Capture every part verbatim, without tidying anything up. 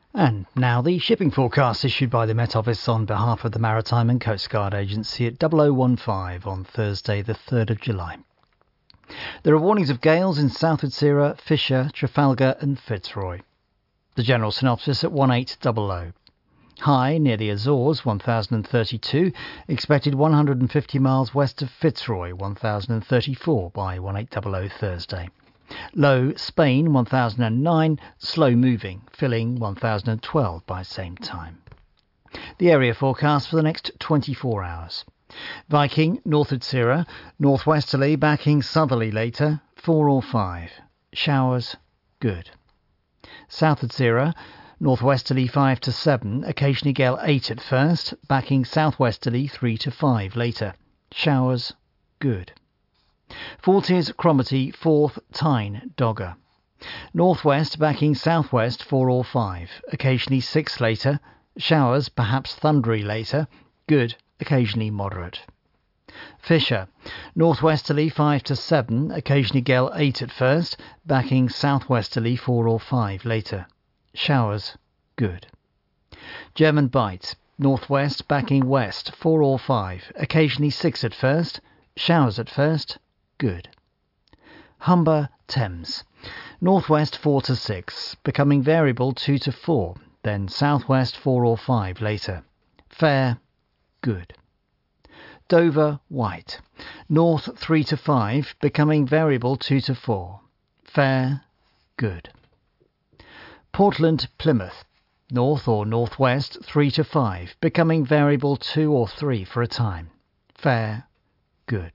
And now the shipping forecast issued by the Met Office on behalf of the Maritime and Coast Guard Agency at double oh one five on Thursday the third of July. There are warnings of gales in Southwood Sierra, Fisher, Trafalgar and Fitzroy. The general synopsis at one eight hundred. High near the Azores one thousand thirty-two, expected one hundred fifty miles west of Fitzroy one thousand thirty-four by one eight hundred Thursday. Low Spain one thousand nine, slow moving, filling one thousand twelve by same time. The area forecast for the next twenty-four hours. Viking, Northwood Sierra, northwesterly backing southerly later, four or five. Showers, good. Southwood Sierra, northwesterly five to seven, occasionally gale eight at first, backing southwesterly three to five later. Showers, good. Forties, Cromarty, fourth, Tyne, Dogger. Northwest backing southwest four or five, occasionally six later. Showers, perhaps thundery later, good, occasionally moderate. Fisher, northwesterly five to seven, occasionally gale eight at first, backing southwesterly four or five later. Showers, good. German Bight, northwest backing west four or five, occasionally six at first. Showers at first, good. Humber, Thames, northwest four to six, becoming variable two to four, then southwest four or five later. Fair, good. Dover, White, north three to five, becoming variable two to four. Fair, good. Portland, Plymouth, north or northwest three to five, becoming variable two or three for a time. Fair, good.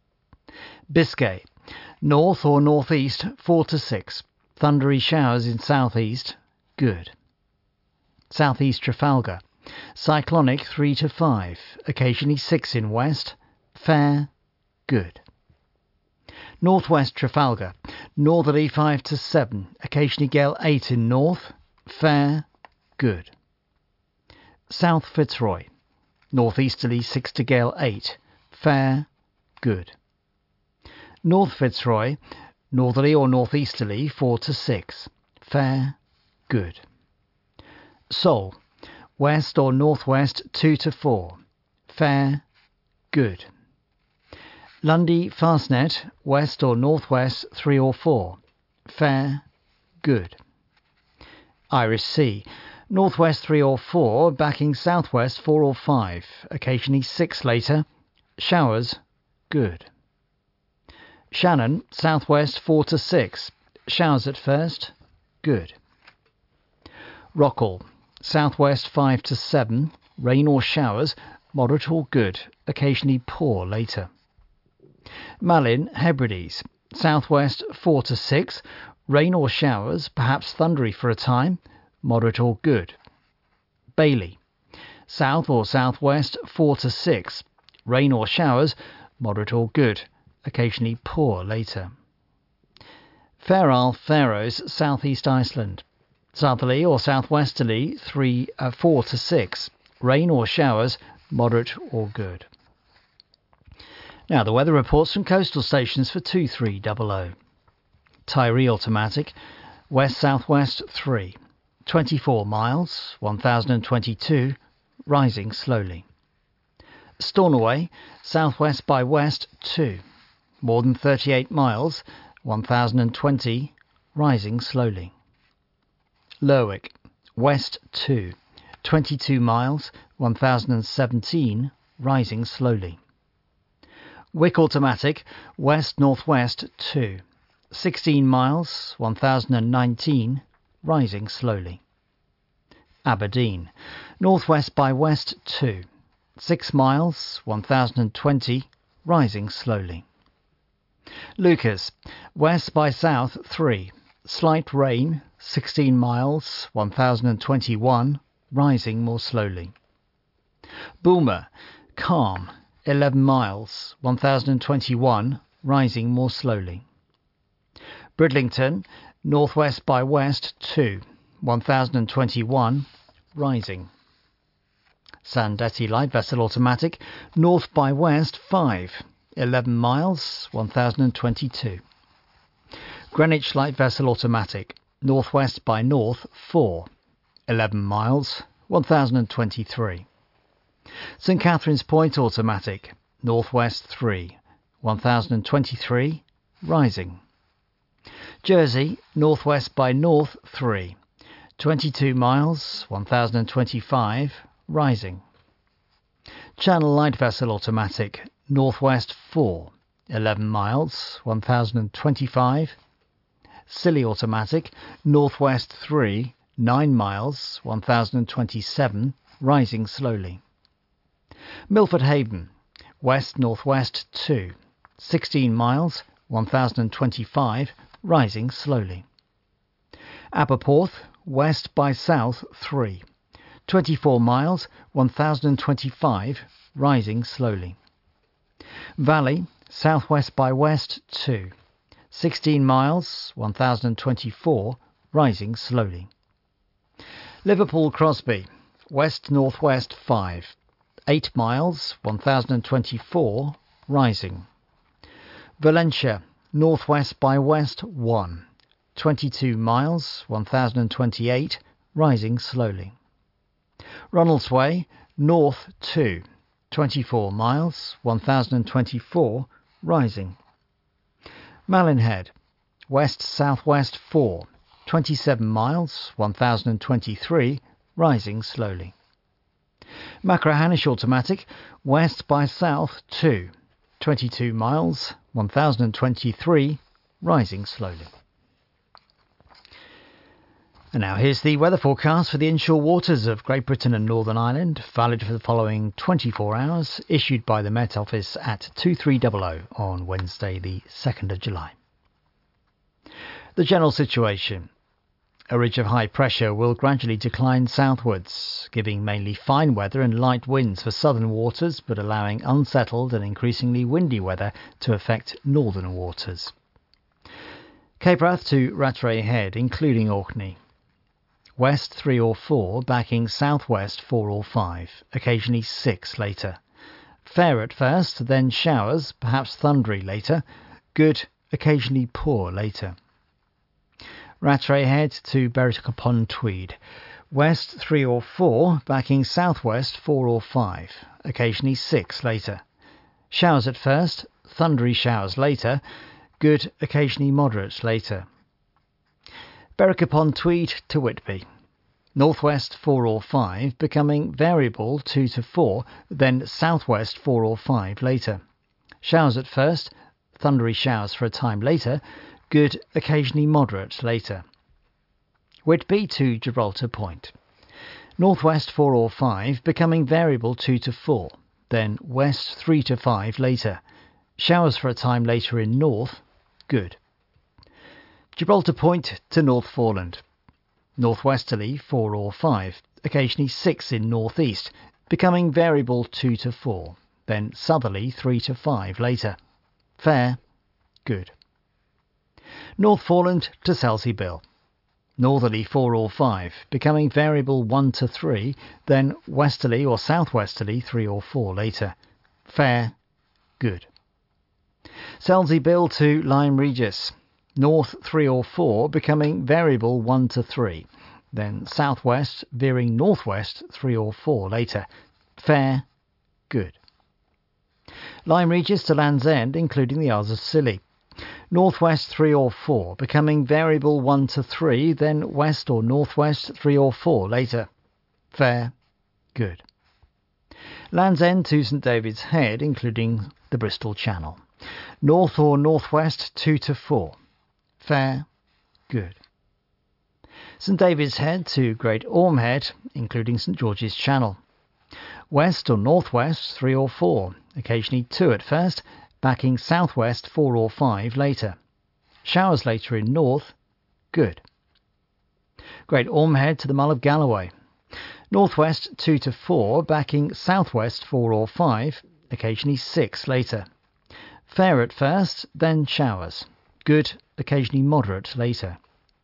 Biscay, north or northeast four to six, thundery showers in southeast, good. Southeast Trafalgar, cyclonic three to five, occasionally six in west, fair, good. Northwest Trafalgar, northerly five to seven, occasionally gale eight in north, fair, good. South Fitzroy, northeasterly six to gale eight, fair, good. North Fitzroy, northerly or northeasterly four to six, fair, good. Seoul, west or northwest two to four, fair, good. Lundy Fastnet, west or northwest three or four, fair, good. Irish Sea, northwest three or four, backing southwest four or five, occasionally six later, showers, good. Shannon, southwest four to six, showers at first, good. Rockall, southwest five to seven, rain or showers, moderate or good, occasionally poor later. Malin, Hebrides, southwest four to six, rain or showers, perhaps thundery for a time, moderate or good. Bailey, south or southwest four to six, rain or showers, moderate or good, occasionally poor later. Fair Isle, Faroes, southeast Iceland, southerly or southwesterly three, uh, four to six, rain or showers, moderate or good. Now the weather reports from coastal stations for two three hundred. Tyree automatic, west-southwest three, twenty-four miles, one thousand twenty-two, rising slowly. Stornoway, southwest by west two, more than thirty-eight miles, one thousand twenty, rising slowly. Lerwick, west two, twenty-two miles, one thousand seventeen, rising slowly. Wick automatic, west-northwest two, sixteen miles, one thousand nineteen, rising slowly. Aberdeen, northwest by west two, six miles, one thousand twenty, rising slowly. Lucas, west by south three, slight rain, sixteen miles, one thousand twenty-one, rising more slowly. Bulmer, calm, eleven miles, one thousand twenty-one, rising more slowly. Bridlington, northwest by west two, one thousand twenty-one, rising. Sandetti light vessel automatic, north by west five, eleven miles, one thousand twenty-two. Greenwich light vessel automatic, northwest by north four, eleven miles, one thousand twenty-three. St Catherine's Point Automatic, northwest three, one thousand twenty-three, rising. Jersey, northwest by north three, twenty-two miles, one thousand twenty-five, rising. Channel Light Vessel Automatic, northwest four, eleven miles, one thousand twenty-five. Scilly Automatic, northwest three, nine miles, one thousand twenty-seven, rising slowly. Milford Haven, west-northwest two, sixteen miles, one thousand twenty-five, rising slowly. Aberporth, west by south three, twenty-four miles, one thousand twenty-five, rising slowly. Valley, southwest by west two, sixteen miles, one thousand twenty-four, rising slowly. Liverpool Crosby, west-northwest five, eight miles, one thousand twenty-four, rising. Valencia, northwest by west one, twenty-two miles, one thousand twenty-eight, rising slowly. Ronaldsway, north two, twenty-four miles, one thousand twenty-four, rising. Malinhead, west-southwest four, twenty-seven miles, one thousand twenty-three, rising slowly. Machrihanish Automatic, west by south two, twenty-two miles, one thousand twenty-three, rising slowly. And now here's the weather forecast for the inshore waters of Great Britain and Northern Ireland, valid for the following twenty-four hours, issued by the Met Office at two three hundred on Wednesday the second of July. The general situation. A ridge of high pressure will gradually decline southwards, giving mainly fine weather and light winds for southern waters, but allowing unsettled and increasingly windy weather to affect northern waters. Cape Wrath to Rattray Head, including Orkney. West three or four, backing southwest four or five, occasionally six later. Fair at first, then showers, perhaps thundery later. Good, occasionally poor later. Rattray Head to Berwick upon Tweed. West three or four, backing southwest four or five, occasionally six later. Showers at first, thundery showers later. Good, occasionally moderate later. Berwick upon Tweed to Whitby. Northwest four or five, becoming variable two to four, then southwest four or five later. Showers at first, thundery showers for a time later. Good, occasionally moderate later. Whitby to Gibraltar Point. Northwest four or five, becoming variable two to four, then west three to five later. Showers for a time later in north. Good. Gibraltar Point to North Foreland. Northwesterly four or five, occasionally six in northeast, becoming variable two to four, then southerly three to five later. Fair. Good. North Foreland to Selsey Bill. Northerly four or five, becoming variable one to three, then westerly or southwesterly three or four later. Fair. Good. Selsey Bill to Lyme Regis. North three or four, becoming variable one to three, then southwest veering northwest three or four later. Fair. Good. Lyme Regis to Land's End, including the Isles of Scilly. Northwest three or four, becoming variable one to three, then west or northwest three or four later. Fair. Good. Land's End to St David's Head, including the Bristol Channel. North or northwest two to four. Fair. Good. St David's Head to Great Orme Head, including St George's Channel. West or northwest three or four, occasionally two at first, backing southwest four or five later. Showers later in north. Good. Great Orme Head to the Mull of Galloway. Northwest two to four, backing southwest four or five, occasionally six later. Fair at first, then showers. Good, occasionally moderate later.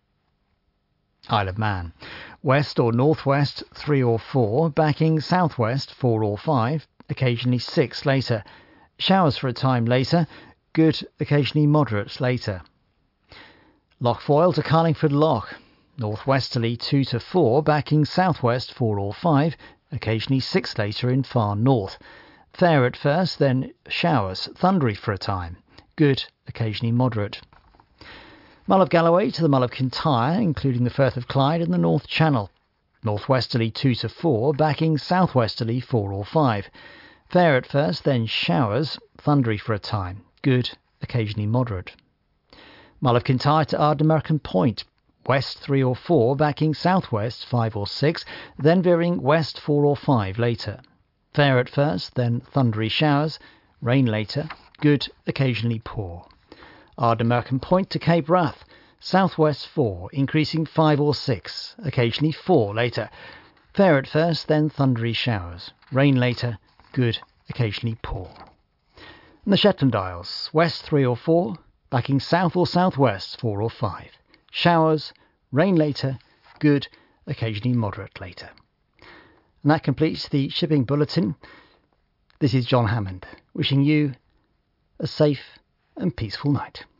Isle of Man. West or northwest three or four, backing southwest four or five, occasionally six later. Showers for a time later. Good, occasionally moderate later. Loch Foyle to Carlingford Loch. Northwesterly two to four, backing southwest four or five, occasionally six later in far north. Fair at first, then showers, thundery for a time. Good, occasionally moderate. Mull of Galloway to the Mull of Kintyre, including the Firth of Clyde and the North Channel. Northwesterly two to four, backing southwesterly four or five. Fair at first, then showers, thundery for a time. Good, occasionally moderate. Mull of Kintyre to Ardnamurchan Point. West three or four, backing southwest five or six, then veering west four or five later. Fair at first, then thundery showers, rain later. Good, occasionally poor. Ardnamurchan Point to Cape Wrath. Southwest four, increasing five or six, occasionally four later. Fair at first, then thundery showers. Rain later. Good, occasionally poor. And the Shetland Isles. West three or four, backing south or southwest four or five. Showers, rain later. Good, occasionally moderate later. And that completes the shipping bulletin. This is John Hammond, wishing you a safe and peaceful night.